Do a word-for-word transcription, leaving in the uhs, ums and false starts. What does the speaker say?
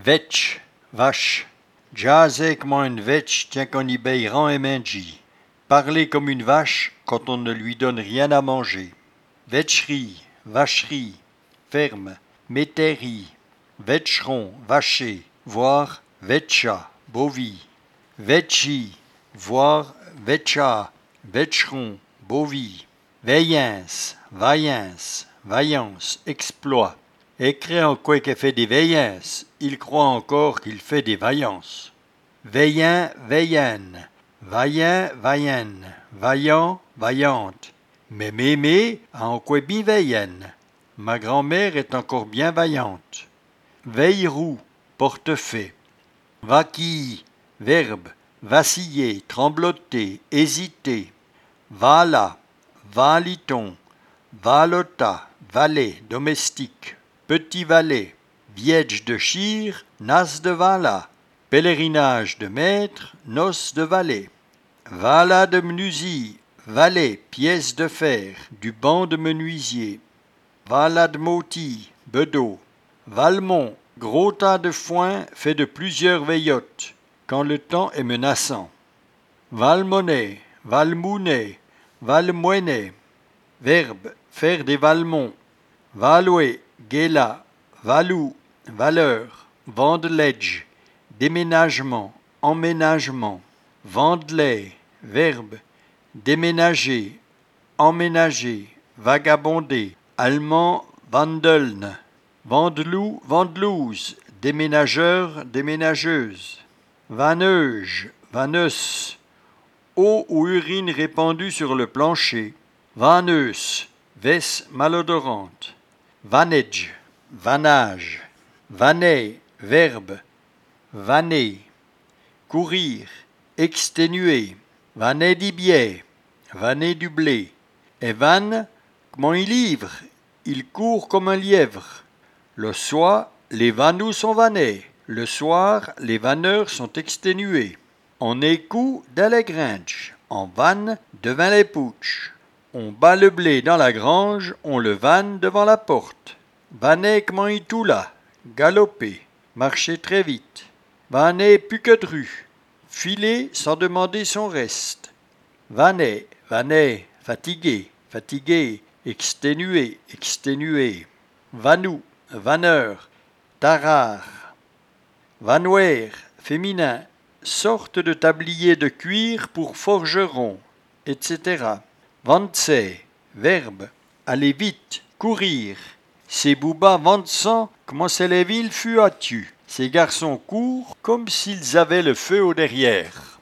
Vetch, vache. Jaser comme une vetch tient qu'on y baille rang et menji. Parler comme une vache quand on ne lui donne rien à manger. Vetcherie, vacherie. Ferme, métairie. Vetcheron, vacher, voire vetcha, bovie. Vetchi, voire vetcha, vetcheron, bovie. Veillance, vaillance, vaillance, exploit. Écrit en quoi qu'il fait des veillances, il croit encore qu'il fait des vaillances. Veillant, veillanne, vaillant, vaillanne, vaillant, vaillante. Mais mémé a en quoi bien veillanne. Ma grand-mère est encore bien vaillante. Veille-roux, portefaix. Vaquille, verbe, vaciller, trembloter, hésiter. Vala, valiton, valota, valet, domestique. Petit valet, viège de chire, nas de vala. Pèlerinage de maître, noces de valet. Vala de menuisier, valet, pièce de fer, du banc de menuisier. Vala de moti, bedeau. Valmont, gros tas de foin fait de plusieurs veillottes, quand le temps est menaçant. Valmonnet, valmounet, valmoinet. Verbe, faire des valmons. Valouer, guéla, valou, valeur. Vendeledge, déménagement, emménagement. Vendelay, verbe, déménager, emménager, vagabonder. Allemand, Wandeln. Vendelou, vendelouse, déménageur, déménageuse. Vaneuge, vaneuse, eau ou urine répandue sur le plancher. Vaneuse, veste malodorante. Vanage, vanage. Vanet, verbe, vaner. Courir, exténuer. Vanet d'Ibier, vanet du blé. Et van, comment il livre, il court comme un lièvre. Le soir, les vanous sont vanés. Le soir, les vanneurs sont exténués. On écoute dans les granges. En vanne devant les pouches. On bat le blé dans la grange, on le vanne devant la porte. Vanet comment il tout là, galoper, marcher très vite. Vanet plus que dru, filer sans demander son reste. Vanet, vanet, fatigué, fatigué, exténué, exténué. Vanou, vanneur, tarare. Vanouer, féminin, sorte de tablier de cuir pour forgeron, et cetera. Vantse, verbe, aller vite, courir. Ces boubas vantsant, comment c'est les villes fuattu. Ces garçons courent comme s'ils avaient le feu au derrière.